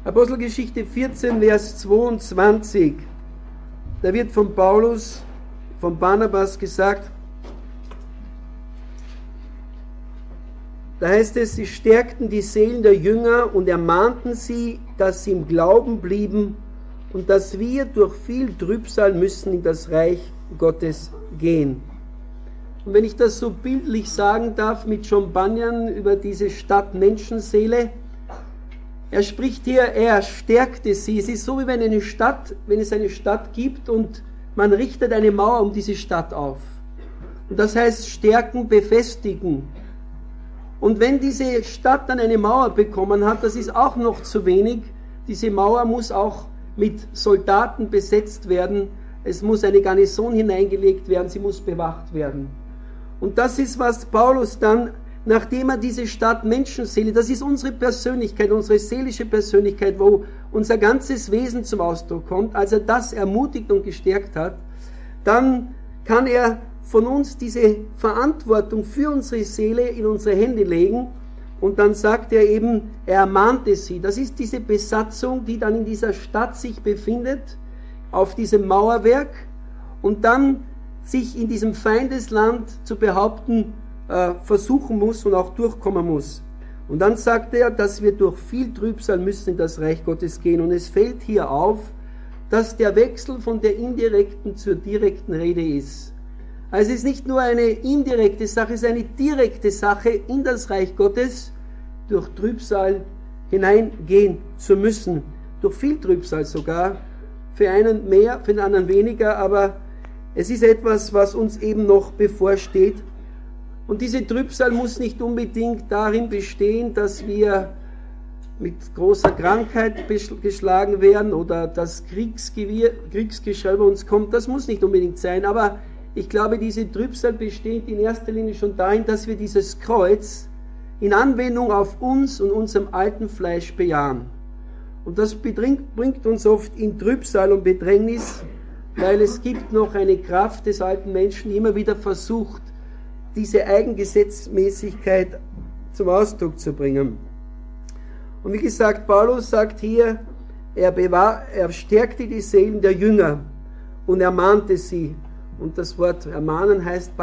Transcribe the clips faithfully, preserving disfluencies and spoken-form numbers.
Apostelgeschichte vierzehn, Vers zweiundzwanzig. Da wird von Paulus, von Barnabas gesagt, da heißt es, sie stärkten die Seelen der Jünger und ermahnten sie, dass sie im Glauben blieben und dass wir durch viel Trübsal müssen in das Reich Gottes gehen. Und wenn ich das so bildlich sagen darf mit John Bunyan über diese Stadt-Menschenseele, er spricht hier, er stärkte sie. Es ist so, wie wenn eine Stadt, wenn es eine Stadt gibt und man richtet eine Mauer um diese Stadt auf. Und das heißt stärken, befestigen. Und wenn diese Stadt dann eine Mauer bekommen hat, das ist auch noch zu wenig. Diese Mauer muss auch mit Soldaten besetzt werden. Es muss eine Garnison hineingelegt werden, sie muss bewacht werden. Und das ist, was Paulus dann, nachdem er diese Stadt Menschenseele, das ist unsere Persönlichkeit, unsere seelische Persönlichkeit, wo unser ganzes Wesen zum Ausdruck kommt, als er das ermutigt und gestärkt hat, dann kann er von uns diese Verantwortung für unsere Seele in unsere Hände legen und dann sagt er eben, er ermahnte sie. Das ist diese Besatzung, die dann in dieser Stadt sich befindet, auf diesem Mauerwerk und dann sich in diesem Feindesland zu behaupten, äh, versuchen muss und auch durchkommen muss. Und dann sagt er, dass wir durch viel Trübsal müssen in das Reich Gottes gehen. Und es fällt hier auf, dass der Wechsel von der indirekten zur direkten Rede ist. Also es ist nicht nur eine indirekte Sache, es ist eine direkte Sache, in das Reich Gottes durch Trübsal hineingehen zu müssen. Durch viel Trübsal sogar. Für einen mehr, für den anderen weniger, aber es ist etwas, was uns eben noch bevorsteht. Und diese Trübsal muss nicht unbedingt darin bestehen, dass wir mit großer Krankheit geschlagen werden oder dass Kriegsgeschrei über uns kommt. Das muss nicht unbedingt sein, aber ich glaube, diese Trübsal besteht in erster Linie schon darin, dass wir dieses Kreuz in Anwendung auf uns und unserem alten Fleisch bejahen. Und das bringt uns oft in Trübsal und Bedrängnis, weil es gibt noch eine Kraft des alten Menschen, die immer wieder versucht, diese Eigengesetzmäßigkeit zum Ausdruck zu bringen. Und wie gesagt, Paulus sagt hier, er, bewahr, er stärkte die Seelen der Jünger und ermahnte sie. Und das Wort ermahnen heißt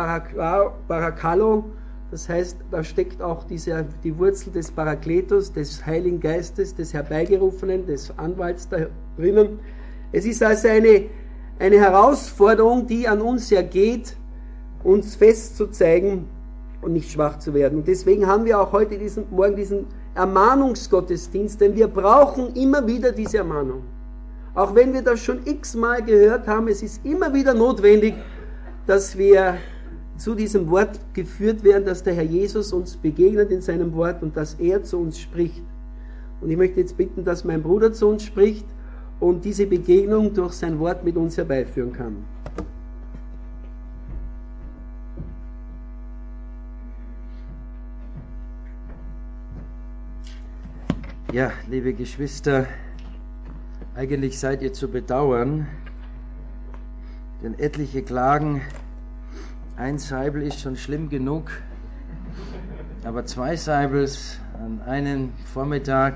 Parakalo, das heißt, da steckt auch diese, die Wurzel des Parakletos, des Heiligen Geistes, des Herbeigerufenen, des Anwalts da drinnen. Es ist also eine, eine Herausforderung, die an uns ergeht, uns fest zu zeigen und nicht schwach zu werden. Und deswegen haben wir auch heute diesen Morgen diesen Ermahnungsgottesdienst, denn wir brauchen immer wieder diese Ermahnung. Auch wenn wir das schon x-mal gehört haben, es ist immer wieder notwendig, dass wir zu diesem Wort geführt werden, dass der Herr Jesus uns begegnet in seinem Wort und dass er zu uns spricht. Und ich möchte jetzt bitten, dass mein Bruder zu uns spricht und diese Begegnung durch sein Wort mit uns herbeiführen kann. Ja, liebe Geschwister, eigentlich seid ihr zu bedauern, denn etliche klagen, ein Saibel ist schon schlimm genug, aber zwei Saibels an einem Vormittag,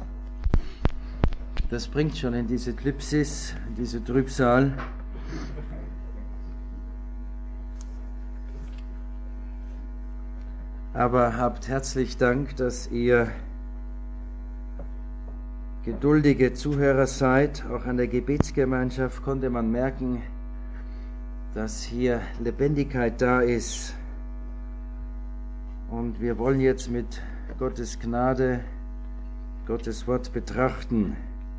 das bringt schon in diese Klipsis, in diese Trübsal. Aber habt herzlich Dank, dass ihr geduldige Zuhörer seid. Auch an der Gebetsgemeinschaft konnte man merken, dass hier Lebendigkeit da ist. Und wir wollen jetzt mit Gottes Gnade Gottes Wort betrachten.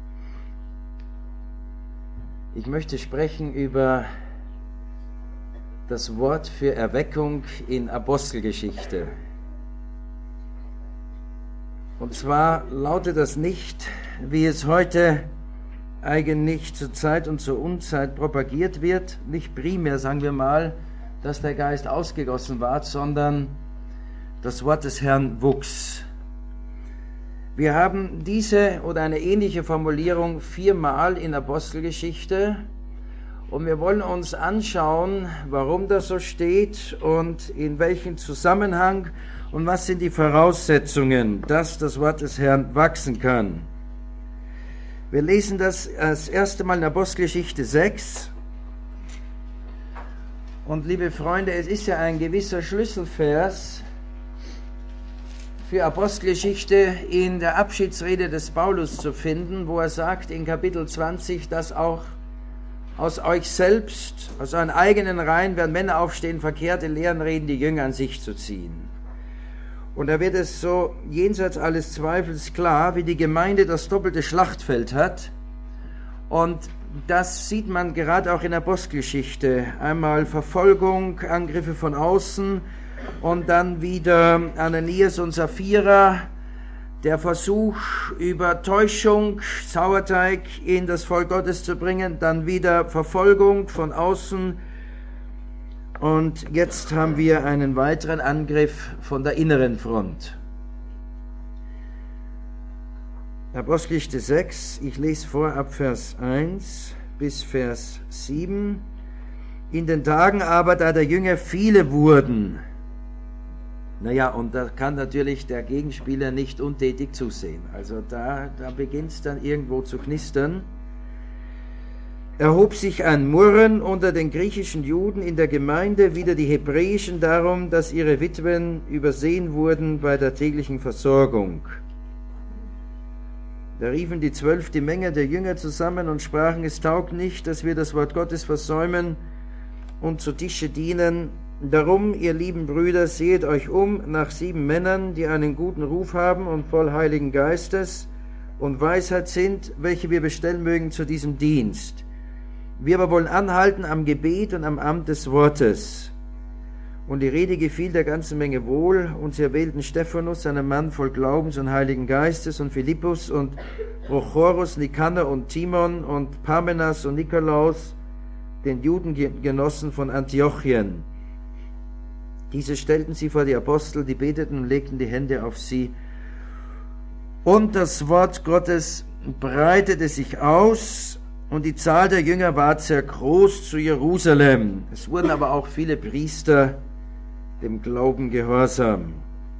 Ich möchte sprechen über das Wort für Erweckung in Apostelgeschichte. Und zwar lautet das nicht, wie es heute eigentlich zur Zeit und zur Unzeit propagiert wird, nicht primär, sagen wir mal, dass der Geist ausgegossen war, sondern das Wort des Herrn wuchs. Wir haben diese oder eine ähnliche Formulierung viermal in Apostelgeschichte und wir wollen uns anschauen, warum das so steht und in welchem Zusammenhang und was sind die Voraussetzungen, dass das Wort des Herrn wachsen kann. Wir lesen das das erste Mal in Apostelgeschichte sechs. Und liebe Freunde, es ist ja ein gewisser Schlüsselvers für Apostelgeschichte in der Abschiedsrede des Paulus zu finden, wo er sagt in Kapitel zwanzig, dass auch aus euch selbst, aus euren eigenen Reihen werden Männer aufstehen, verkehrte Lehren reden, die Jünger an sich zu ziehen. Und da wird es so jenseits alles Zweifels klar, wie die Gemeinde das doppelte Schlachtfeld hat. Und das sieht man gerade auch in der Apostelgeschichte. Einmal Verfolgung, Angriffe von außen und dann wieder Ananias und Sapphira, der Versuch über Täuschung, Sauerteig in das Volk Gottes zu bringen, dann wieder Verfolgung von außen. Und jetzt haben wir einen weiteren Angriff von der inneren Front. Apostelgeschichte sechs, ich lese vor ab Vers eins bis Vers sieben. In den Tagen aber, da der Jünger viele wurden, naja, und da kann natürlich der Gegenspieler nicht untätig zusehen. Also da, da beginnt es dann irgendwo zu knistern. Erhob sich ein Murren unter den griechischen Juden in der Gemeinde, wider die hebräischen, darum, dass ihre Witwen übersehen wurden bei der täglichen Versorgung. Da riefen die Zwölf die Menge der Jünger zusammen und sprachen, es taugt nicht, dass wir das Wort Gottes versäumen und zu Tische dienen. Darum, ihr lieben Brüder, sehet euch um nach sieben Männern, die einen guten Ruf haben und voll Heiligen Geistes und Weisheit sind, welche wir bestellen mögen zu diesem Dienst. Wir aber wollen anhalten am Gebet und am Amt des Wortes. Und die Rede gefiel der ganzen Menge wohl, und sie erwählten Stephanus, einen Mann voll Glaubens und Heiligen Geistes, und Philippus und Prochorus, Nikanor und Timon und Parmenas und Nikolaus, den Judengenossen von Antiochien. Diese stellten sie vor die Apostel, die beteten und legten die Hände auf sie. Und das Wort Gottes breitete sich aus, und die Zahl der Jünger ward sehr groß zu Jerusalem. Es wurden aber auch viele Priester dem Glauben gehorsam.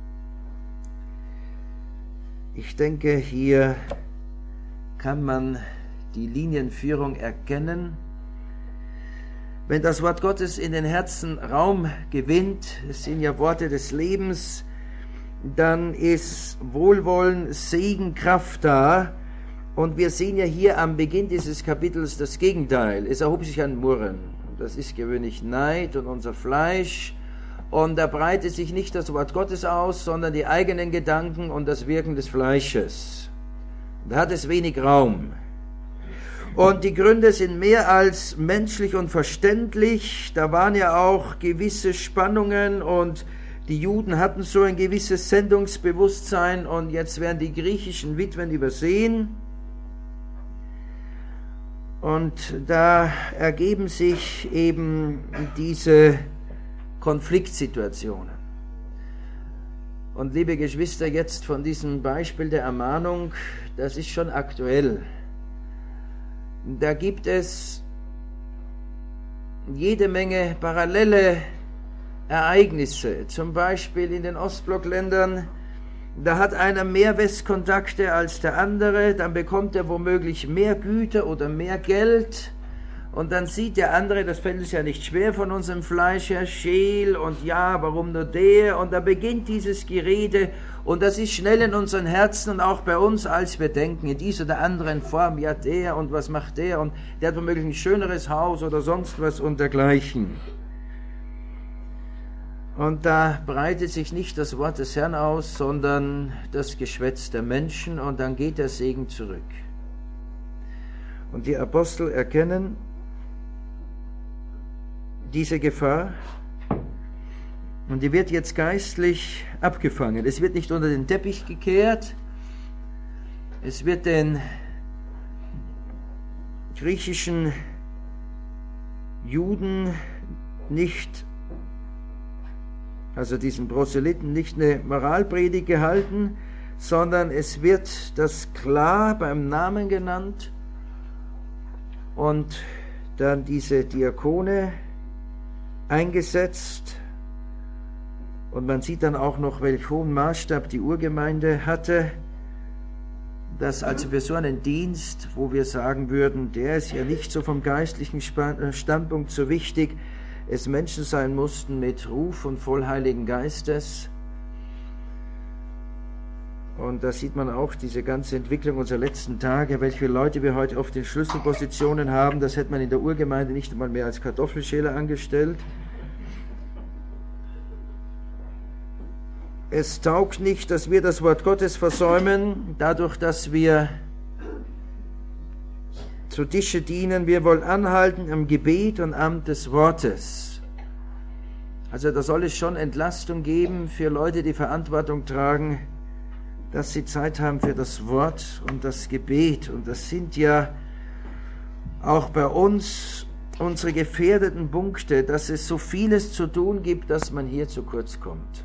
Ich denke, hier kann man die Linienführung erkennen. Wenn das Wort Gottes in den Herzen Raum gewinnt, es sind ja Worte des Lebens, dann ist Wohlwollen, Segen, Kraft da. Und wir sehen ja hier am Beginn dieses Kapitels das Gegenteil. Es erhob sich ein Murren. Das ist gewöhnlich Neid und unser Fleisch. Und da breitet sich nicht das Wort Gottes aus, sondern die eigenen Gedanken und das Wirken des Fleisches. Da hat es wenig Raum. Und die Gründe sind mehr als menschlich und verständlich. Da waren ja auch gewisse Spannungen und die Juden hatten so ein gewisses Sendungsbewusstsein und jetzt werden die griechischen Witwen übersehen. Und da ergeben sich eben diese Konfliktsituationen. Und liebe Geschwister, jetzt von diesem Beispiel der Ermahnung, das ist schon aktuell. Da gibt es jede Menge parallele Ereignisse, zum Beispiel in den Ostblockländern. Da hat einer mehr Westkontakte als der andere, dann bekommt er womöglich mehr Güter oder mehr Geld und dann sieht der andere, das fällt uns ja nicht schwer von unserem Fleisch her, Scheel und ja, warum nur der? Und da beginnt dieses Gerede und das ist schnell in unseren Herzen und auch bei uns, als wir denken, in dieser oder anderen Form, ja der und was macht der und der hat womöglich ein schöneres Haus oder sonst was und dergleichen. Und da breitet sich nicht das Wort des Herrn aus, sondern das Geschwätz der Menschen und dann geht der Segen zurück. Und die Apostel erkennen diese Gefahr und die wird jetzt geistlich abgefangen. Es wird nicht unter den Teppich gekehrt, es wird den griechischen Juden nicht also diesen Proselyten, nicht eine Moralpredigt gehalten, sondern es wird das klar beim Namen genannt und dann diese Diakone eingesetzt und man sieht dann auch noch, welch hohen Maßstab die Urgemeinde hatte. dass also für so einen Dienst, wo wir sagen würden, der ist ja nicht so vom geistlichen Standpunkt so wichtig, es Menschen sein mussten mit Ruf und voll Heiligen Geistes. Und da sieht man auch diese ganze Entwicklung unserer letzten Tage, welche Leute wir heute auf den Schlüsselpositionen haben. Das hätte man in der Urgemeinde nicht einmal mehr als Kartoffelschäler angestellt. Es taugt nicht, dass wir das Wort Gottes versäumen, dadurch, dass wir zu Tische dienen. Wir wollen anhalten am Gebet und Amt des Wortes. Also da soll es schon Entlastung geben für Leute, die Verantwortung tragen, dass sie Zeit haben für das Wort und das Gebet. Und das sind ja auch bei uns unsere gefährdeten Punkte, dass es so vieles zu tun gibt, dass man hier zu kurz kommt.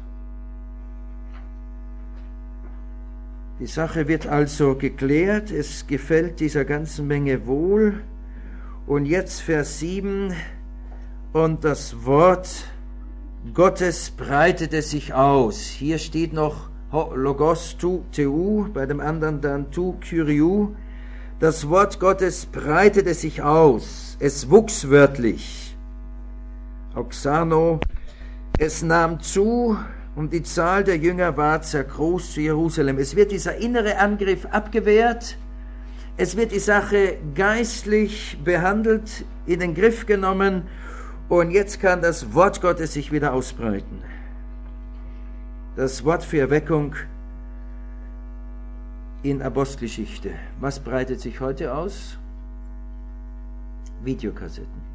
Die Sache wird also geklärt, es gefällt dieser ganzen Menge wohl. Und jetzt Vers sieben, und das Wort Gottes breitete sich aus. Hier steht noch Logos tu teu, bei dem anderen dann tu kyriou. Das Wort Gottes breitete sich aus, es wuchs wörtlich. Oxano, es nahm zu, und die Zahl der Jünger war sehr groß zu Jerusalem. Es wird dieser innere Angriff abgewehrt, es wird die Sache geistlich behandelt, in den Griff genommen, und jetzt kann das Wort Gottes sich wieder ausbreiten. Das Wort für Erweckung in Apostelgeschichte. Was breitet sich heute aus? Videokassetten.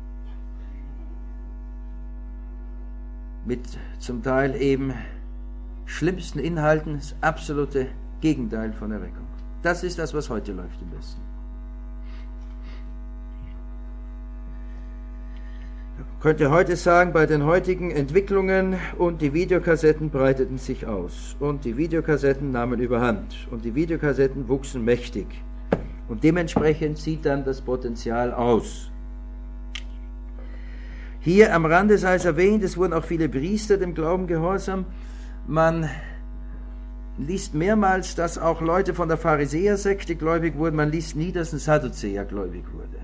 Mit zum Teil eben schlimmsten Inhalten, das absolute Gegenteil von Erweckung. Das ist das, was heute läuft im Westen. Ich könnte heute sagen, bei den heutigen Entwicklungen, und die Videokassetten breiteten sich aus und die Videokassetten nahmen überhand und die Videokassetten wuchsen mächtig und dementsprechend sieht dann das Potenzial aus. Hier am Rande sei es erwähnt, es wurden auch viele Priester dem Glauben gehorsam. Man liest mehrmals, dass auch Leute von der Pharisäersekte gläubig wurden. Man liest nie, dass ein Sadduzäer gläubig wurde.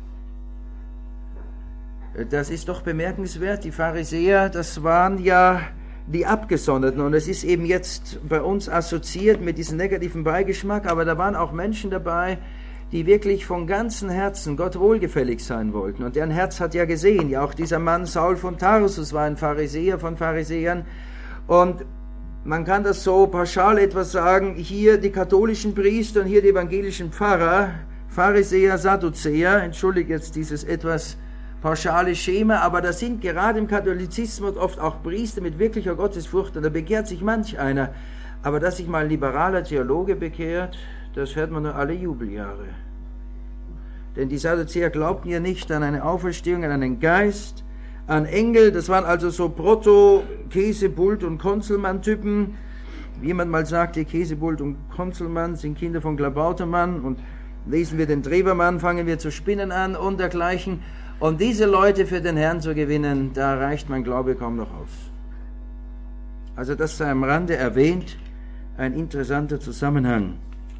Das ist doch bemerkenswert. Die Pharisäer, das waren ja die Abgesonderten. Und es ist eben jetzt bei uns assoziiert mit diesem negativen Beigeschmack. Aber da waren auch Menschen dabei, die wirklich von ganzem Herzen Gott wohlgefällig sein wollten. Und deren Herz hat ja gesehen, ja auch dieser Mann Saul von Tarsus war ein Pharisäer von Pharisäern. Und man kann das so pauschal etwas sagen, hier die katholischen Priester und hier die evangelischen Pfarrer, Pharisäer, Sadduzäer, entschuldige jetzt dieses etwas pauschale Schema, aber das sind gerade im Katholizismus oft auch Priester mit wirklicher Gottesfurcht und da bekehrt sich manch einer. Aber dass sich mal ein liberaler Theologe bekehrt, das hört man nur alle Jubeljahre. Denn die Sadduzäer glaubten ja nicht an eine Auferstehung, an einen Geist, an Engel. Das waren also so Proto-Käsebult- und Konzelmann-Typen. Wie jemand mal sagte, Käsebult und Konzelmann sind Kinder von Klabautermann und lesen wir den Trebermann, fangen wir zu spinnen an und dergleichen. Und diese Leute für den Herrn zu gewinnen, da reicht mein Glaube kaum noch aus. Also das sei am Rande erwähnt, ein interessanter Zusammenhang.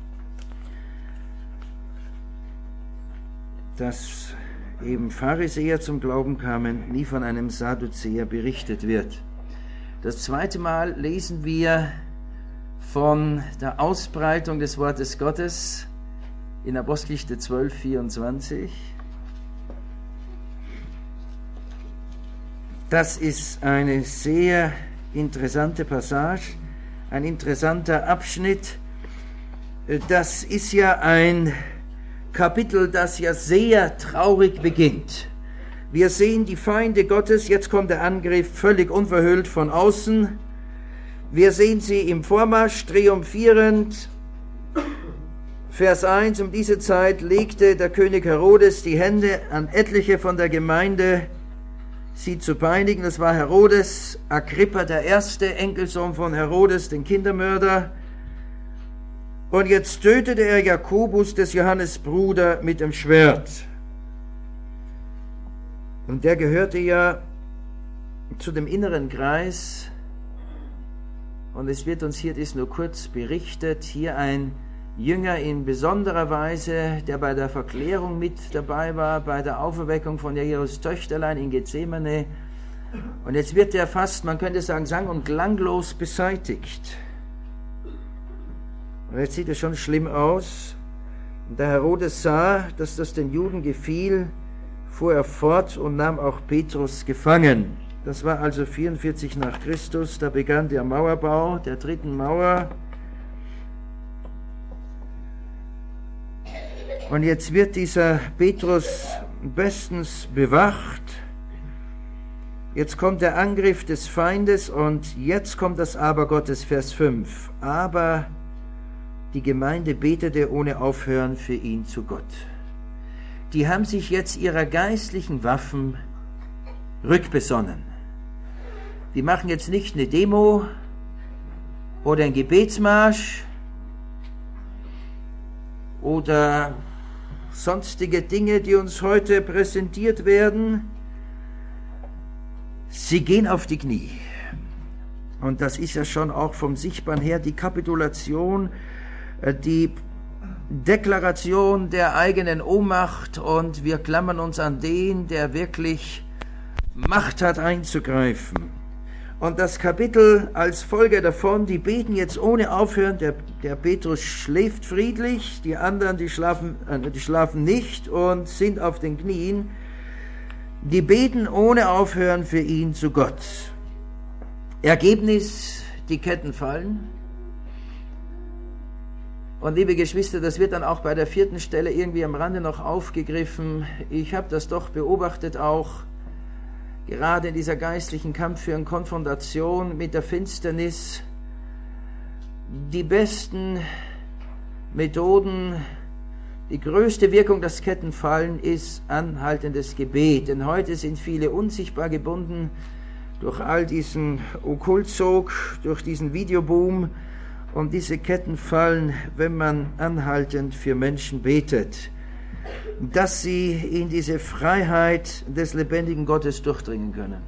Dass eben Pharisäer zum Glauben kamen, nie von einem Sadduzäer berichtet wird. Das zweite Mal lesen wir von der Ausbreitung des Wortes Gottes in Apostelgeschichte zwölf, vierundzwanzig. Das ist eine sehr interessante Passage, ein interessanter Abschnitt. Das ist ja ein Kapitel, das ja sehr traurig beginnt. Wir sehen die Feinde Gottes, jetzt kommt der Angriff völlig unverhüllt von außen. Wir sehen sie im Vormarsch triumphierend. Vers eins, um diese Zeit legte der König Herodes die Hände an etliche von der Gemeinde, sie zu peinigen. Das war Herodes, Agrippa der Erste, Enkelsohn von Herodes, den Kindermörder. Und jetzt tötete er Jakobus, des Johannes Bruder, mit dem Schwert. Und der gehörte ja zu dem inneren Kreis. Und es wird uns hier, das nur kurz berichtet, hier ein Jünger in besonderer Weise, der bei der Verklärung mit dabei war, bei der Auferweckung von Jairus Töchterlein in Gethsemane. Und jetzt wird er fast, man könnte sagen, sang- und klanglos beseitigt. Und jetzt sieht es schon schlimm aus. Und der Herodes sah, dass das den Juden gefiel, fuhr er fort und nahm auch Petrus gefangen. Das war also vierundvierzig nach Christus, da begann der Mauerbau der dritten Mauer. Und jetzt wird dieser Petrus bestens bewacht. Jetzt kommt der Angriff des Feindes und jetzt kommt das Aber Gottes, Vers fünf. Aber die Gemeinde betete ohne Aufhören für ihn zu Gott. Die haben sich jetzt ihrer geistlichen Waffen rückbesonnen. Die machen jetzt nicht eine Demo oder einen Gebetsmarsch oder sonstige Dinge, die uns heute präsentiert werden. Sie gehen auf die Knie. Und das ist ja schon auch vom Sichtbaren her die Kapitulation, die Deklaration der eigenen Ohnmacht, und wir klammern uns an den, der wirklich Macht hat einzugreifen. Und das Kapitel als Folge davon, die beten jetzt ohne Aufhören, der, der Petrus schläft friedlich, die anderen, die schlafen, äh, die schlafen nicht und sind auf den Knien. Die beten ohne Aufhören für ihn zu Gott. Ergebnis, die Ketten fallen. Und liebe Geschwister, das wird dann auch bei der vierten Stelle irgendwie am Rande noch aufgegriffen. Ich habe das doch beobachtet auch, gerade in dieser geistlichen Kampfführung, Konfrontation mit der Finsternis. Die besten Methoden, die größte Wirkung, dass Ketten fallen, ist anhaltendes Gebet. Denn heute sind viele unsichtbar gebunden durch all diesen Okkultzug, durch diesen Videoboom. Und diese Ketten fallen, wenn man anhaltend für Menschen betet, dass sie in diese Freiheit des lebendigen Gottes durchdringen können.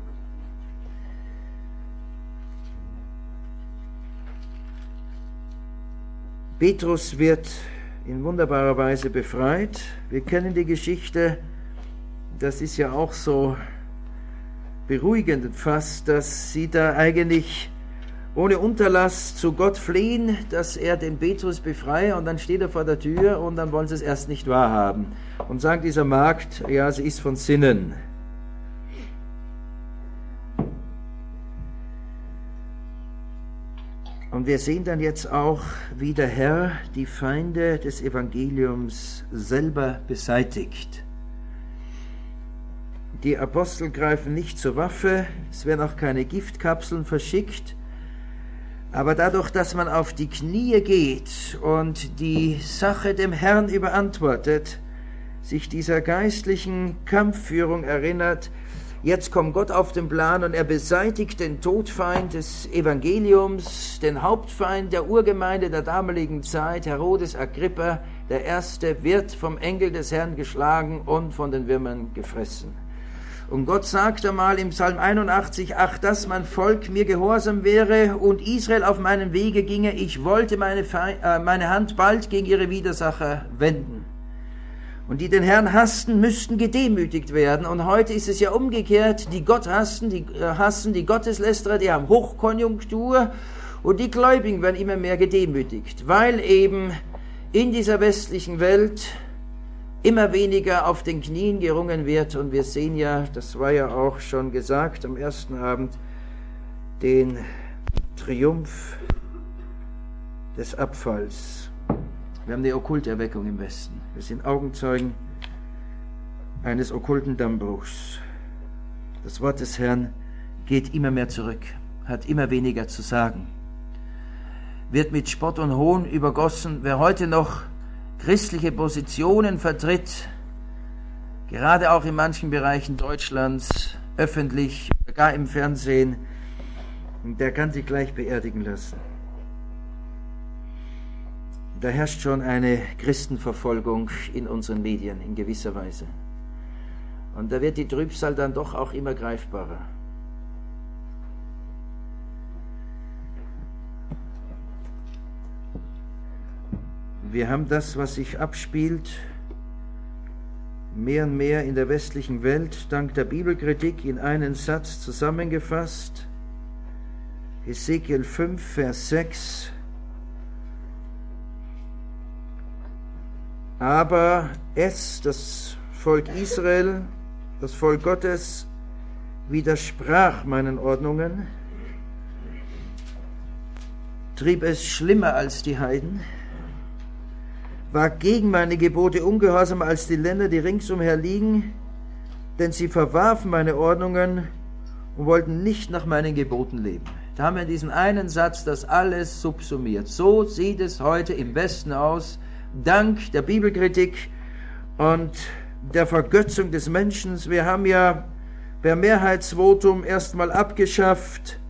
Petrus wird in wunderbarer Weise befreit. Wir kennen die Geschichte, das ist ja auch so beruhigend fast, dass sie da eigentlich ohne Unterlass zu Gott flehen, dass er den Petrus befreie, und dann steht er vor der Tür und dann wollen sie es erst nicht wahrhaben. Und sagt dieser Magd, ja, sie ist von Sinnen. Und wir sehen dann jetzt auch, wie der Herr die Feinde des Evangeliums selber beseitigt. Die Apostel greifen nicht zur Waffe, es werden auch keine Giftkapseln verschickt, aber dadurch, dass man auf die Knie geht und die Sache dem Herrn überantwortet, sich dieser geistlichen Kampfführung erinnert, jetzt kommt Gott auf den Plan und er beseitigt den Todfeind des Evangeliums, den Hauptfeind der Urgemeinde der damaligen Zeit, Herodes Agrippa, der Erste, wird vom Engel des Herrn geschlagen und von den Würmern gefressen. Und Gott sagt einmal im Psalm einundachtzig, ach, dass mein Volk mir gehorsam wäre und Israel auf meinen Wege ginge, ich wollte meine, Fe- äh, meine Hand bald gegen ihre Widersacher wenden. Und die den Herrn hassten, müssten gedemütigt werden. Und heute ist es ja umgekehrt, die Gott hassen, die äh, hassen, die Gotteslästerer, die haben Hochkonjunktur, und die Gläubigen werden immer mehr gedemütigt, weil eben in dieser westlichen Welt immer weniger auf den Knien gerungen wird. Und wir sehen ja, das war ja auch schon gesagt am ersten Abend, den Triumph des Abfalls. Wir haben die Okkulterweckung im Westen. Wir sind Augenzeugen eines okkulten Dammbruchs. Das Wort des Herrn geht immer mehr zurück, hat immer weniger zu sagen, wird mit Spott und Hohn übergossen. Wer heute noch christliche Positionen vertritt, gerade auch in manchen Bereichen Deutschlands, öffentlich, gar im Fernsehen, der kann sich gleich beerdigen lassen. Da herrscht schon eine Christenverfolgung in unseren Medien in gewisser Weise. Und da wird die Trübsal dann doch auch immer greifbarer. wir haben das, was sich abspielt, mehr und mehr in der westlichen Welt, dank der Bibelkritik, in einen Satz zusammengefasst. Hesekiel fünf, Vers sechs. Aber es, das Volk Israel, das Volk Gottes, widersprach meinen Ordnungen, trieb es schlimmer als die Heiden, war gegen meine Gebote ungehorsamer als die Länder, die ringsumher liegen, denn sie verwarfen meine Ordnungen und wollten nicht nach meinen Geboten leben. Da haben wir diesen einen Satz, das alles subsumiert. So sieht es heute im Westen aus, dank der Bibelkritik und der Vergötzung des Menschen. Wir haben ja per Mehrheitsvotum erstmal abgeschafft,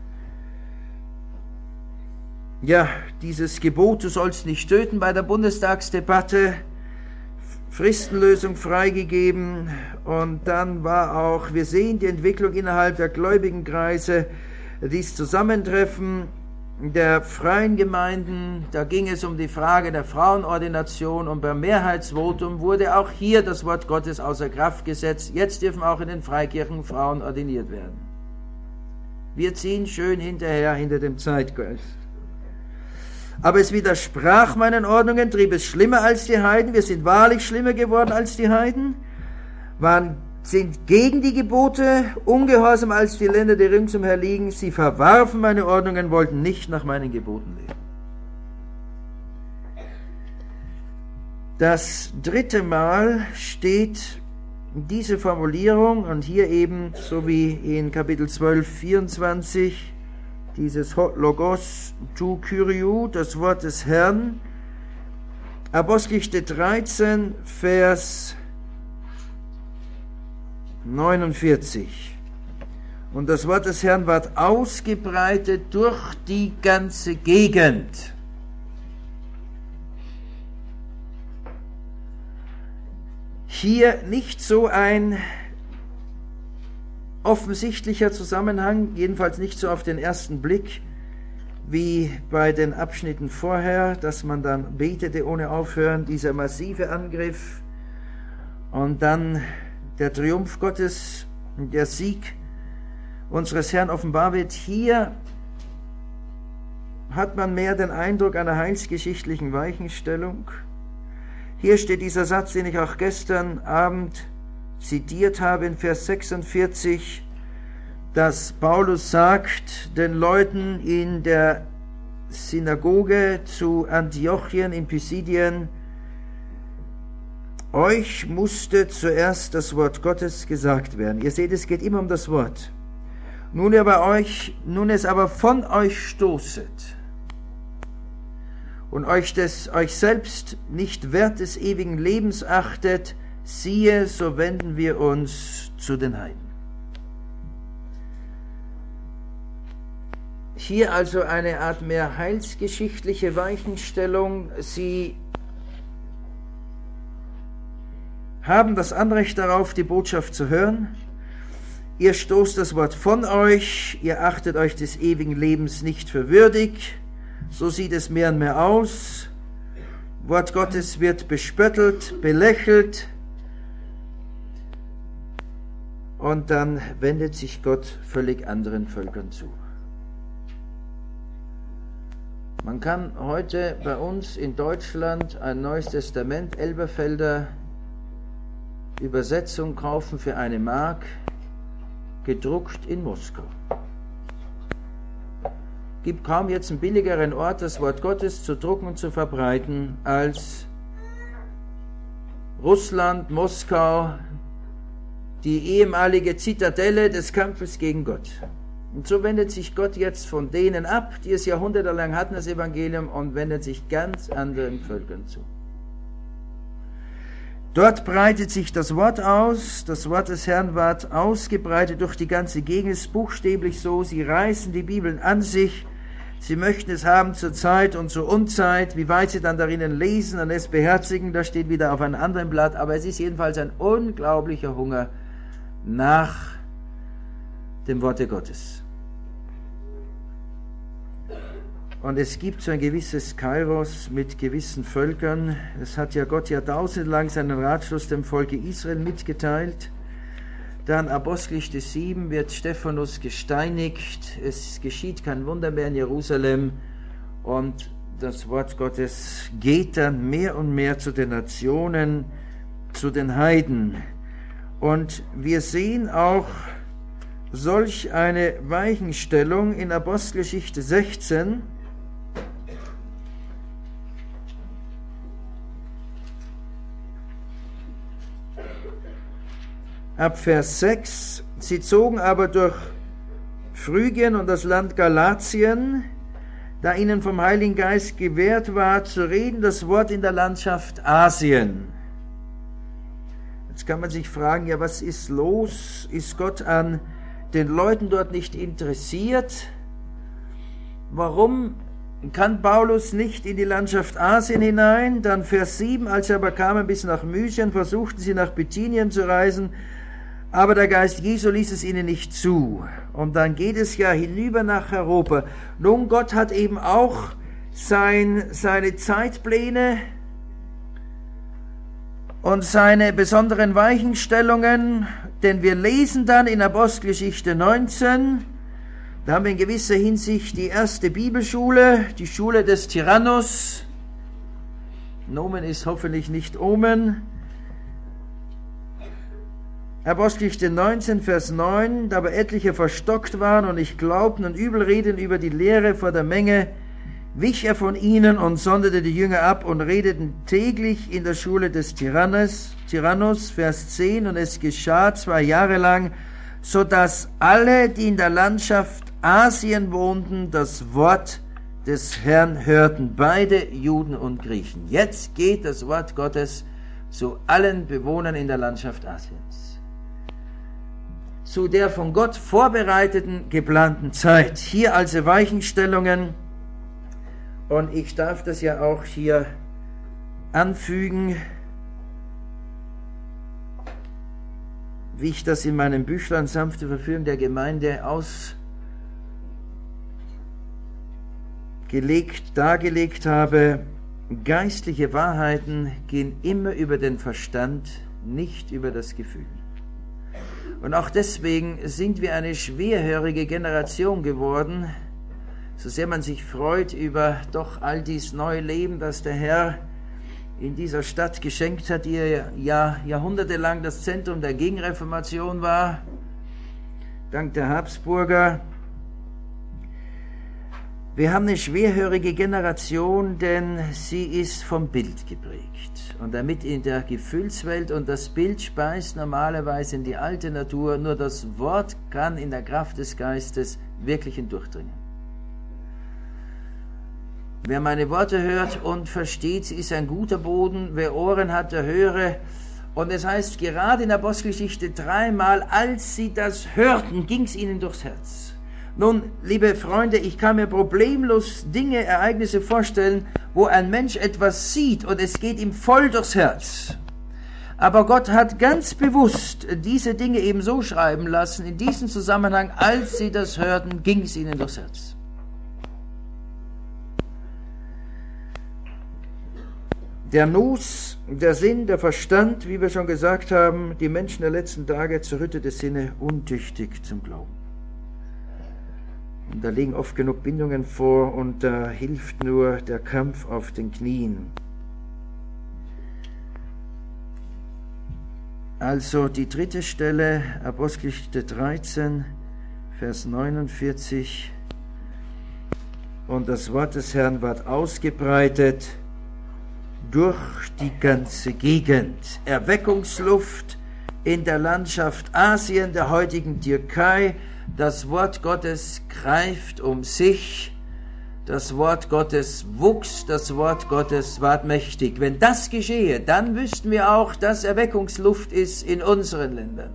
ja, dieses Gebot, du sollst nicht töten, bei der Bundestagsdebatte, Fristenlösung freigegeben, und dann war auch, wir sehen die Entwicklung innerhalb der gläubigen Kreise, dies Zusammentreffen der freien Gemeinden, da ging es um die Frage der Frauenordination, und beim Mehrheitsvotum wurde auch hier das Wort Gottes außer Kraft gesetzt. Jetzt dürfen auch in den Freikirchen Frauen ordiniert werden. Wir ziehen schön hinterher, hinter dem Zeitgeist. Aber es widersprach meinen Ordnungen, trieb es schlimmer als die Heiden, wir sind wahrlich schlimmer geworden als die Heiden, waren, sind gegen die Gebote, ungehorsam als die Länder, die ringsumher liegen, sie verwarfen meine Ordnungen, wollten nicht nach meinen Geboten leben. Das dritte Mal steht diese Formulierung, und hier eben, so wie in Kapitel zwölf, vierundzwanzig, dieses Logos tu Kyriou, das Wort des Herrn, Apostelgeschichte dreizehn, Vers neunundvierzig. Und das Wort des Herrn ward ausgebreitet durch die ganze Gegend. Hier nicht so ein offensichtlicher Zusammenhang, jedenfalls nicht so auf den ersten Blick, wie bei den Abschnitten vorher, dass man dann betete ohne Aufhören, dieser massive Angriff und dann der Triumph Gottes, der Sieg unseres Herrn offenbar wird. Hier hat man mehr den Eindruck einer heilsgeschichtlichen Weichenstellung. Hier steht dieser Satz, den ich auch gestern Abend zitiert habe in Vers sechsundvierzig, dass Paulus sagt den Leuten in der Synagoge zu Antiochien in Pisidien: Euch musste zuerst das Wort Gottes gesagt werden. Ihr seht, es geht immer um das Wort. Nun, ihr bei euch, nun es aber von euch stoßet und euch, des, euch selbst nicht wert des ewigen Lebens achtet, siehe, so wenden wir uns zu den Heiden. Hier also eine Art mehr heilsgeschichtliche Weichenstellung. Sie haben das Anrecht darauf, die Botschaft zu hören. Ihr stoßt das Wort von euch, ihr achtet euch des ewigen Lebens nicht für würdig. So sieht es mehr und mehr aus. Wort Gottes wird bespöttelt, belächelt. Und dann wendet sich Gott völlig anderen Völkern zu. Man kann heute bei uns in Deutschland ein Neues Testament, Elberfelder Übersetzung kaufen für eine Mark, gedruckt in Moskau. Gibt kaum jetzt einen billigeren Ort, das Wort Gottes zu drucken und zu verbreiten, als Russland, Moskau, die ehemalige Zitadelle des Kampfes gegen Gott. Und so wendet sich Gott jetzt von denen ab, die es jahrhundertelang hatten, das Evangelium, und wendet sich ganz anderen Völkern zu. Dort breitet sich das Wort aus, das Wort des Herrn ward ausgebreitet durch die ganze Gegend, es ist buchstäblich so, sie reißen die Bibeln an sich, sie möchten es haben zur Zeit und zur Unzeit, wie weit sie dann darinnen lesen und es beherzigen, das steht wieder auf einem anderen Blatt, aber es ist jedenfalls ein unglaublicher Hunger nach dem Worte Gottes. Und es gibt so ein gewisses Kairos mit gewissen Völkern. Es hat ja Gott jahrtausendlang seinen Ratschluss dem Volke Israel mitgeteilt. Dann Apostelgeschichte sieben wird Stephanus gesteinigt. Es geschieht kein Wunder mehr in Jerusalem. Und das Wort Gottes geht dann mehr und mehr zu den Nationen, zu den Heiden. Und wir sehen auch solch eine Weichenstellung in Apostelgeschichte sechzehn. Ab Vers sechs, sie zogen aber durch Phrygien und das Land Galatien, da ihnen vom Heiligen Geist gewährt war, zu reden, das Wort in der Landschaft Asien. Jetzt kann man sich fragen, ja, was ist los? Ist Gott an den Leuten dort nicht interessiert? Warum kann Paulus nicht in die Landschaft Asien hinein? Dann Vers sieben, als sie aber kamen bis nach Mysien, versuchten sie nach Bithynien zu reisen, aber der Geist Jesu ließ es ihnen nicht zu. Und dann geht es ja hinüber nach Europa. Nun, Gott hat eben auch sein, seine Zeitpläne und seine besonderen Weichenstellungen, denn wir lesen dann in Apostelgeschichte neunzehn, da haben wir in gewisser Hinsicht die erste Bibelschule, die Schule des Tyrannus. Nomen ist hoffentlich nicht Omen. Apostelgeschichte neunzehn, Vers neun, da aber etliche verstockt waren und nicht glaubten und übel reden über die Lehre vor der Menge, wich er von ihnen und sonderte die Jünger ab und redeten täglich in der Schule des Tyrannus, Tyrannus, Vers zehn, und es geschah zwei Jahre lang, so dass alle, die in der Landschaft Asien wohnten, das Wort des Herrn hörten, beide Juden und Griechen. Jetzt geht das Wort Gottes zu allen Bewohnern in der Landschaft Asiens. Zu der von Gott vorbereiteten, geplanten Zeit. Hier also Weichenstellungen. Und ich darf das ja auch hier anfügen, wie ich das in meinem Büchlein Sanfte Verführung der Gemeinde ausgelegt, dargelegt habe. Geistliche Wahrheiten gehen immer über den Verstand, nicht über das Gefühl. Und auch deswegen sind wir eine schwerhörige Generation geworden, so sehr man sich freut über doch all dies neue Leben, das der Herr in dieser Stadt geschenkt hat, die ja jahrhundertelang das Zentrum der Gegenreformation war, dank der Habsburger. Wir haben eine schwerhörige Generation, denn sie ist vom Bild geprägt und damit in der Gefühlswelt, und das Bild speist normalerweise in die alte Natur, nur das Wort kann in der Kraft des Geistes wirklich hindurchdringen. Wer meine Worte hört und versteht, sie ist ein guter Boden, wer Ohren hat, der höre. Und es heißt gerade in der Apostelgeschichte dreimal, als sie das hörten, ging es ihnen durchs Herz. Nun, liebe Freunde, ich kann mir problemlos Dinge, Ereignisse vorstellen, wo ein Mensch etwas sieht und es geht ihm voll durchs Herz. Aber Gott hat ganz bewusst diese Dinge eben so schreiben lassen, in diesem Zusammenhang, als sie das hörten, ging es ihnen durchs Herz. Der Nus, der Sinn, der Verstand, wie wir schon gesagt haben, die Menschen der letzten Tage zerrüttete Sinne, untüchtig zum Glauben. Und da liegen oft genug Bindungen vor und da hilft nur der Kampf auf den Knien. Also die dritte Stelle, Apostelgeschichte dreizehn, Vers neunundvierzig. Und das Wort des Herrn ward ausgebreitet durch die ganze Gegend. Erweckungsluft in der Landschaft Asien, der heutigen Türkei. Das Wort Gottes greift um sich. Das Wort Gottes wuchs, das Wort Gottes ward mächtig. Wenn das geschehe, dann wüssten wir auch, dass Erweckungsluft ist in unseren Ländern.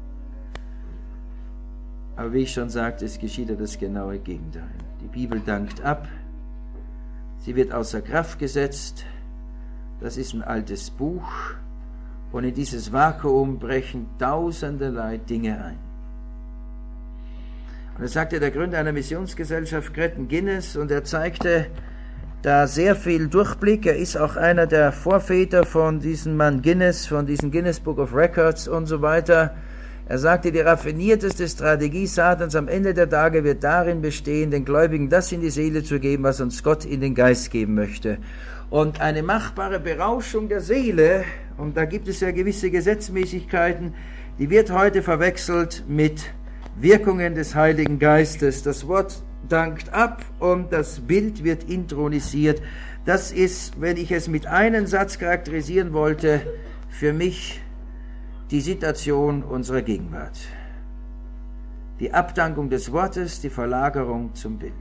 Aber wie ich schon sagte, es geschieht ja das genaue Gegenteil. Die Bibel dankt ab. Sie wird außer Kraft gesetzt. Das ist ein altes Buch. Und in dieses Vakuum brechen tausenderlei Dinge ein. Und er sagte, der Gründer einer Missionsgesellschaft, Gretton Guinness, und er zeigte da sehr viel Durchblick. Er ist auch einer der Vorväter von diesem Mann Guinness, von diesem Guinness Book of Records und so weiter. Er sagte, die raffinierteste Strategie Satans am Ende der Tage wird darin bestehen, den Gläubigen das in die Seele zu geben, was uns Gott in den Geist geben möchte. Und eine machbare Berauschung der Seele, und da gibt es ja gewisse Gesetzmäßigkeiten, die wird heute verwechselt mit Wirkungen des Heiligen Geistes. Das Wort dankt ab und das Bild wird intronisiert. Das ist, wenn ich es mit einem Satz charakterisieren wollte, für mich die Situation unserer Gegenwart. Die Abdankung des Wortes, die Verlagerung zum Bild.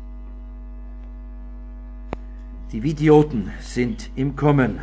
Die Vidioten sind im Kommen.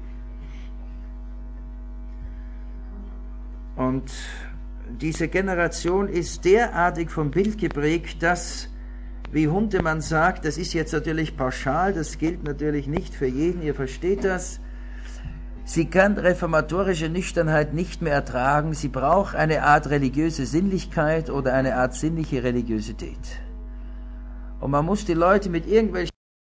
Und diese Generation ist derartig vom Bild geprägt, dass, wie Huntemann sagt, das ist jetzt natürlich pauschal, das gilt natürlich nicht für jeden, ihr versteht das, sie kann reformatorische Nüchternheit nicht mehr ertragen, sie braucht eine Art religiöse Sinnlichkeit oder eine Art sinnliche Religiosität. Und man muss die Leute mit irgendwelchen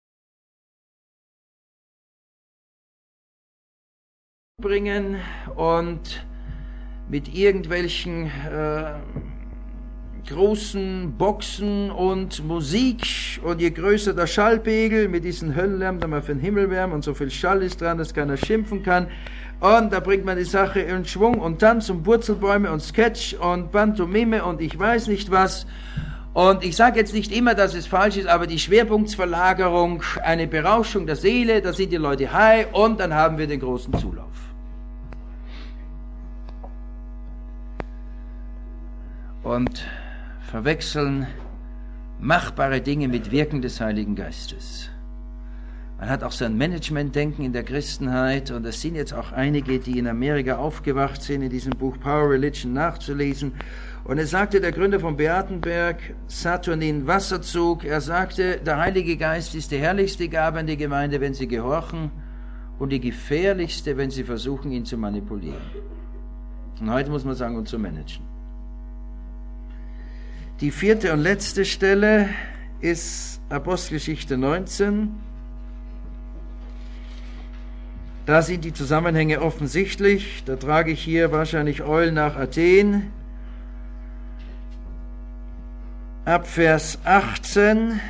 bringen und mit irgendwelchen äh, großen Boxen und Musik, und je größer der Schallpegel mit diesen Höllenlärm, da man für den Himmel wärmt und so viel Schall ist dran, dass keiner schimpfen kann, und da bringt man die Sache in Schwung und Tanz und Purzelbäume und Sketch und Pantomime und ich weiß nicht was. Und ich sage jetzt nicht immer, dass es falsch ist, aber die Schwerpunktsverlagerung, eine Berauschung der Seele, da sind die Leute high und dann haben wir den großen Zulauf. Und verwechseln machbare Dinge mit Wirken des Heiligen Geistes. Man hat auch so ein Management-Denken in der Christenheit, und es sind jetzt auch einige, die in Amerika aufgewacht sind, in diesem Buch Power Religion nachzulesen. Und es sagte der Gründer von Beatenberg, Saturnin Wasserzug, er sagte, der Heilige Geist ist die herrlichste Gabe an die Gemeinde, wenn sie gehorchen, und die gefährlichste, wenn sie versuchen, ihn zu manipulieren. Und heute muss man sagen, und zu managen. Die vierte und letzte Stelle ist Apostelgeschichte neunzehn. Da sind die Zusammenhänge offensichtlich. Da trage ich hier wahrscheinlich Eulen nach Athen. Ab Vers achtzehn.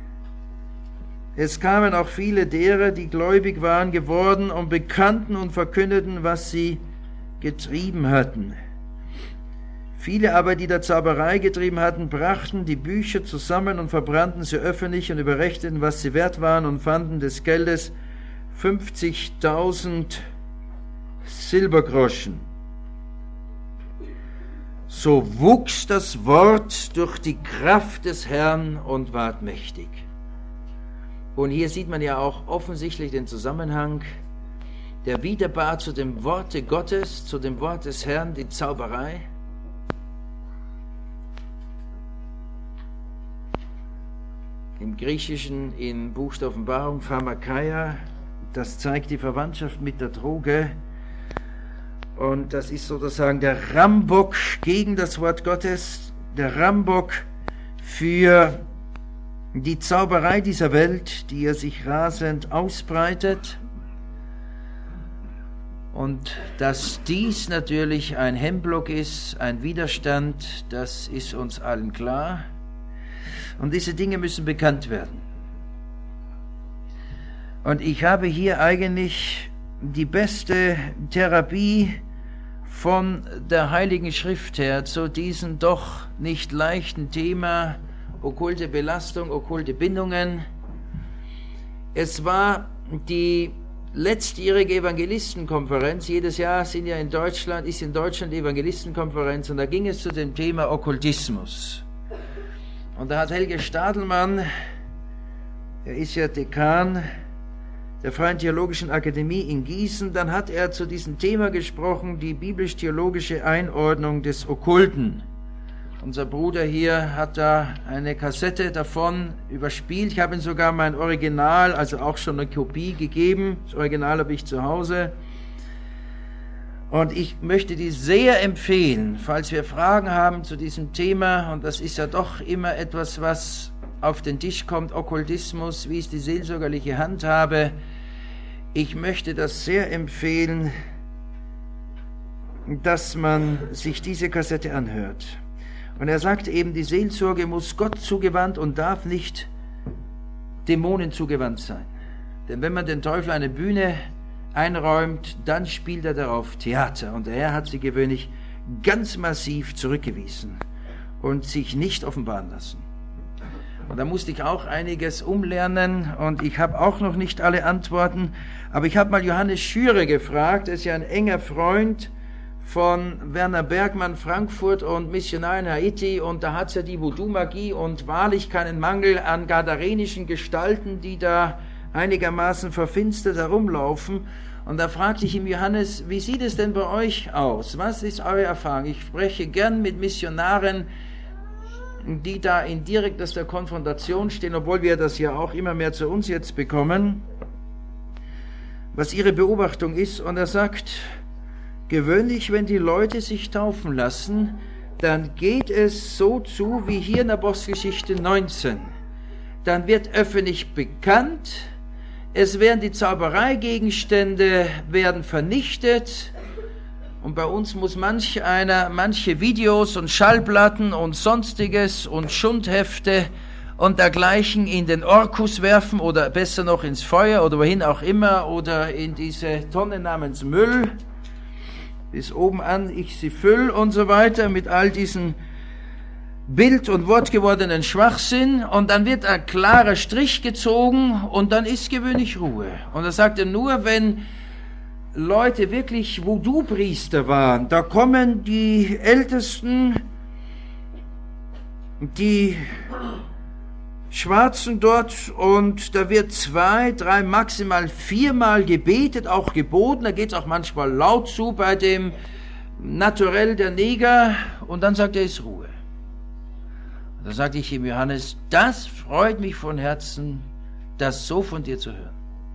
Es kamen auch viele derer, die gläubig waren geworden und bekannten und verkündeten, was sie getrieben hatten. Viele aber, die der Zauberei getrieben hatten, brachten die Bücher zusammen und verbrannten sie öffentlich und überrechneten, was sie wert waren, und fanden des Geldes fünfzigtausend Silbergroschen. So wuchs das Wort durch die Kraft des Herrn und ward mächtig. Und hier sieht man ja auch offensichtlich den Zusammenhang, der widerbar zu dem Worte Gottes, zu dem Wort des Herrn, die Zauberei. Im Griechischen, im Buch der Offenbarung, Pharmakeia, das zeigt die Verwandtschaft mit der Droge. Und das ist sozusagen der Rambock gegen das Wort Gottes, der Rambock für die Zauberei dieser Welt, die er sich rasend ausbreitet. Und dass dies natürlich ein Hemmblock ist, ein Widerstand, das ist uns allen klar. Und diese Dinge müssen bekannt werden. Und ich habe hier eigentlich die beste Therapie von der Heiligen Schrift her zu diesem doch nicht leichten Thema okkulte Belastung, okkulte Bindungen. Es war die letztjährige Evangelistenkonferenz. Jedes Jahr sind ja in Deutschland, ist in Deutschland die Evangelistenkonferenz, und da ging es zu dem Thema Okkultismus. Und da hat Helge Stadelmann, er ist ja Dekan der Freien Theologischen Akademie in Gießen, dann hat er zu diesem Thema gesprochen, die biblisch-theologische Einordnung des Okkulten. Unser Bruder hier hat da eine Kassette davon überspielt. Ich habe ihm sogar mein Original, also auch schon eine Kopie gegeben. Das Original habe ich zu Hause. Und ich möchte die sehr empfehlen, falls wir Fragen haben zu diesem Thema, und das ist ja doch immer etwas, was auf den Tisch kommt, Okkultismus, wie ist die seelsorgerliche Handhabe. Ich möchte das sehr empfehlen, dass man sich diese Kassette anhört. Und er sagt eben, die Seelsorge muss Gott zugewandt und darf nicht Dämonen zugewandt sein. Denn wenn man den Teufel eine Bühne einräumt, dann spielt er darauf Theater. Und der Herr hat sie gewöhnlich ganz massiv zurückgewiesen und sich nicht offenbaren lassen. Und da musste ich auch einiges umlernen und ich habe auch noch nicht alle Antworten. Aber ich habe mal Johannes Schüre gefragt, er ist ja ein enger Freund von Werner Bergmann, Frankfurt und Missionar in Haiti. Und da hat es ja die Voodoo-Magie und wahrlich keinen Mangel an gadarenischen Gestalten, die da einigermaßen verfinstert herumlaufen. Und da fragte ich ihn, Johannes, wie sieht es denn bei euch aus? Was ist eure Erfahrung? Ich spreche gern mit Missionaren, die da in direkter Konfrontation stehen, obwohl wir das ja auch immer mehr zu uns jetzt bekommen, was ihre Beobachtung ist. Und er sagt, gewöhnlich, wenn die Leute sich taufen lassen, dann geht es so zu wie hier in Apostelgeschichte neunzehn. Dann wird öffentlich bekannt, es werden die Zaubereigegenstände werden vernichtet und bei uns muss manch einer manche Videos und Schallplatten und sonstiges und Schundhefte und dergleichen in den Orkus werfen oder besser noch ins Feuer oder wohin auch immer oder in diese Tonne namens Müll, bis oben an ich sie füll und so weiter mit all diesen Bild- und wortgewordenen Schwachsinn und dann wird ein klarer Strich gezogen und dann ist gewöhnlich Ruhe. Und er sagte, nur wenn Leute wirklich Voodoo-Priester waren, da kommen die Ältesten, die Schwarzen dort und da wird zwei, drei, maximal viermal gebetet, auch geboten, da geht es auch manchmal laut zu bei dem Naturell der Neger und dann sagt er, ist Ruhe. Da sagte ich ihm, Johannes, das freut mich von Herzen, das so von dir zu hören.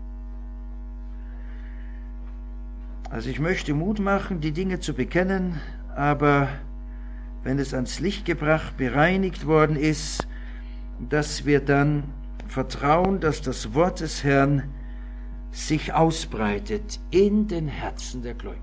Also ich möchte Mut machen, die Dinge zu bekennen, aber wenn es ans Licht gebracht, bereinigt worden ist, dass wir dann vertrauen, dass das Wort des Herrn sich ausbreitet in den Herzen der Gläubigen.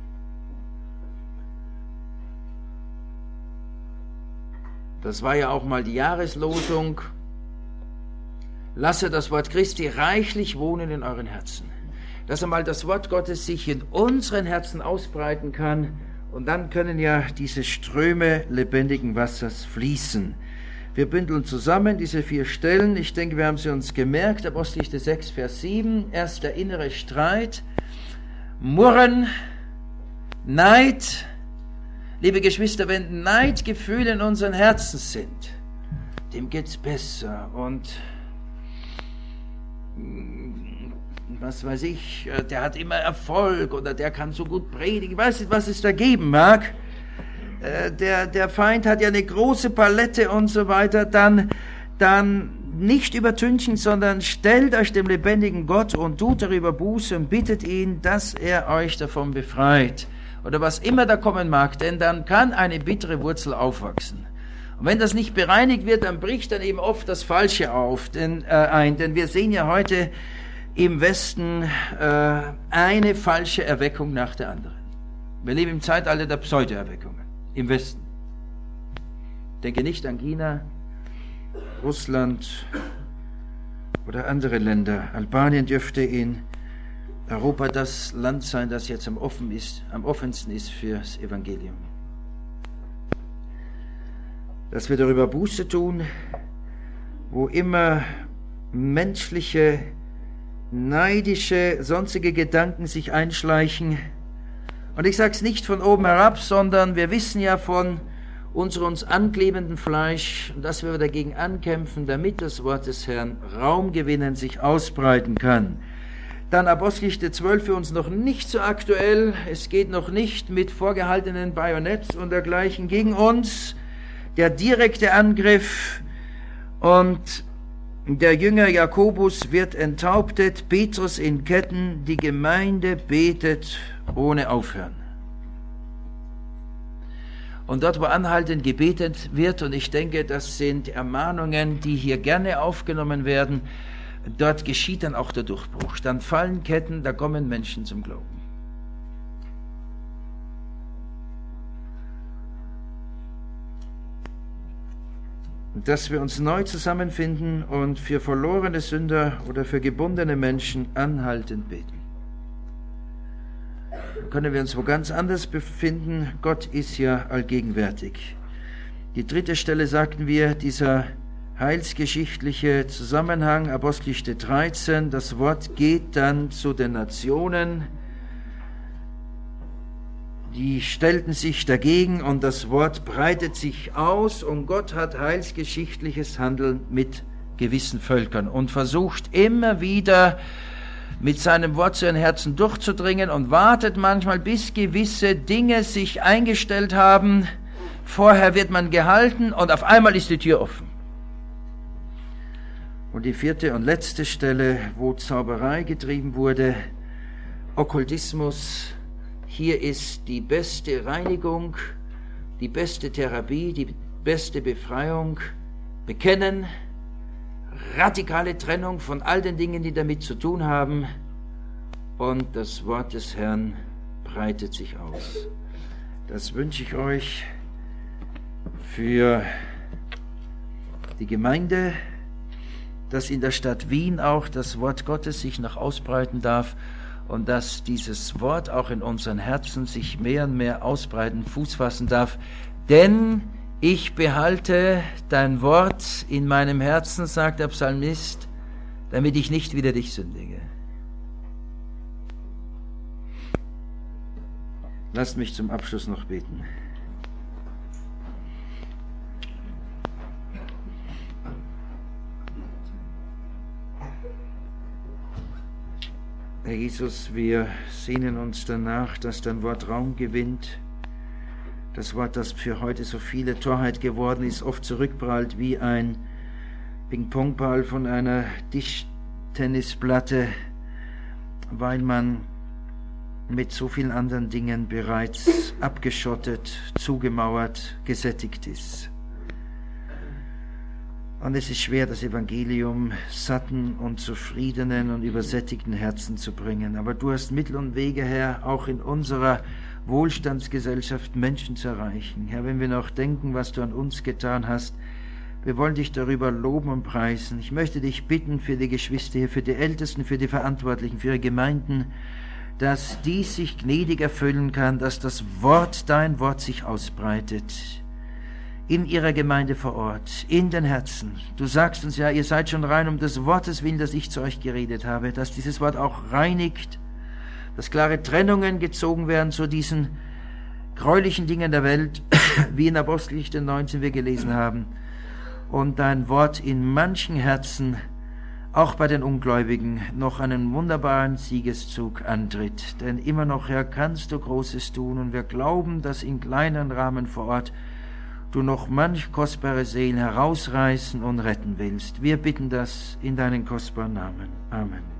Das war ja auch mal die Jahreslosung. Lasse das Wort Christi reichlich wohnen in euren Herzen. Dass einmal das Wort Gottes sich in unseren Herzen ausbreiten kann und dann können ja diese Ströme lebendigen Wassers fließen. Wir bündeln zusammen diese vier Stellen. Ich denke, wir haben sie uns gemerkt. Apostelgeschichte sechs, Vers sieben. Erst der innere Streit, Murren, Neid. Liebe Geschwister, wenn Neidgefühle in unseren Herzen sind, dem geht's besser und was weiß ich, der hat immer Erfolg oder der kann so gut predigen. Ich weiß nicht, was es da geben mag. Der, der Feind hat ja eine große Palette und so weiter. Dann, dann nicht übertünchen, sondern stellt euch dem lebendigen Gott und tut darüber Buße und bittet ihn, dass er euch davon befreit. Oder was immer da kommen mag, denn dann kann eine bittere Wurzel aufwachsen. Und wenn das nicht bereinigt wird, dann bricht dann eben oft das Falsche auf, denn, äh, ein. Denn wir sehen ja heute im Westen äh, eine falsche Erweckung nach der anderen. Wir leben im Zeitalter der Pseudo-Erweckungen im Westen. Ich denke nicht an China, Russland oder andere Länder. Albanien dürfte in Europa das Land sein, das jetzt am, offen ist, am offensten ist fürs Evangelium. Dass wir darüber Buße tun, wo immer menschliche, neidische, sonstige Gedanken sich einschleichen. Und ich sage es nicht von oben herab, sondern wir wissen ja von unserem uns anklebenden Fleisch, dass wir dagegen ankämpfen, damit das Wort des Herrn Raum gewinnen, sich ausbreiten kann. Dann Apostelgeschichte zwölf für uns noch nicht so aktuell. Es geht noch nicht mit vorgehaltenen Bajonetts und dergleichen gegen uns. Der direkte Angriff und der Jünger Jakobus wird enthauptet, Petrus in Ketten, die Gemeinde betet ohne Aufhören. und dort, wo anhaltend gebetet wird, und ich denke, das sind Ermahnungen, die hier gerne aufgenommen werden, dort geschieht dann auch der Durchbruch. Dann fallen Ketten, da kommen Menschen zum Glauben. Dass wir uns neu zusammenfinden und für verlorene Sünder oder für gebundene Menschen anhaltend beten. Da können wir uns wo ganz anders befinden. Gott ist ja allgegenwärtig. Die dritte Stelle sagten wir, dieser heilsgeschichtliche Zusammenhang, Apostelgeschichte dreizehn, das Wort geht dann zu den Nationen. Die stellten sich dagegen und das Wort breitet sich aus und Gott hat heilsgeschichtliches Handeln mit gewissen Völkern und versucht immer wieder mit seinem Wort zu ihren Herzen durchzudringen und wartet manchmal, bis gewisse Dinge sich eingestellt haben. Vorher wird man gehalten und auf einmal ist die Tür offen. Und die vierte und letzte Stelle, wo Zauberei getrieben wurde, Okkultismus. Hier ist die beste Reinigung, die beste Therapie, die beste Befreiung. Bekennen, radikale Trennung von all den Dingen, die damit zu tun haben. Und das Wort des Herrn breitet sich aus. Das wünsche ich euch für die Gemeinde, dass in der Stadt Wien auch das Wort Gottes sich noch ausbreiten darf. Und dass dieses Wort auch in unseren Herzen sich mehr und mehr ausbreiten, Fuß fassen darf. Denn ich behalte dein Wort in meinem Herzen, sagt der Psalmist, damit ich nicht wieder dich sündige. Lasst mich zum Abschluss noch beten. Herr Jesus, wir sehnen uns danach, dass dein Wort Raum gewinnt. Das Wort, das für heute so viele Torheit geworden ist, oft zurückprallt wie ein Ping-Pong-Ball von einer Tischtennisplatte, weil man mit so vielen anderen Dingen bereits abgeschottet, zugemauert, gesättigt ist. Und es ist schwer, das Evangelium satten und zufriedenen und übersättigten Herzen zu bringen. Aber du hast Mittel und Wege, Herr, auch in unserer Wohlstandsgesellschaft Menschen zu erreichen. Herr, wenn wir noch denken, was du an uns getan hast, wir wollen dich darüber loben und preisen. Ich möchte dich bitten für die Geschwister hier, für die Ältesten, für die Verantwortlichen, für ihre Gemeinden, dass dies sich gnädig erfüllen kann, dass das Wort, dein Wort sich ausbreitet. In ihrer Gemeinde vor Ort, in den Herzen. Du sagst uns ja, ihr seid schon rein um des Wortes willen, das ich zu euch geredet habe, dass dieses Wort auch reinigt, dass klare Trennungen gezogen werden zu diesen gräulichen Dingen der Welt, wie in Apostelgeschichte neunzehn wir gelesen haben. Und dein Wort in manchen Herzen, auch bei den Ungläubigen, noch einen wunderbaren Siegeszug antritt. Denn immer noch, Herr, kannst du Großes tun und wir glauben, dass in kleinen Rahmen vor Ort du noch manch kostbare Seelen herausreißen und retten willst. Wir bitten das in deinen kostbaren Namen. Amen.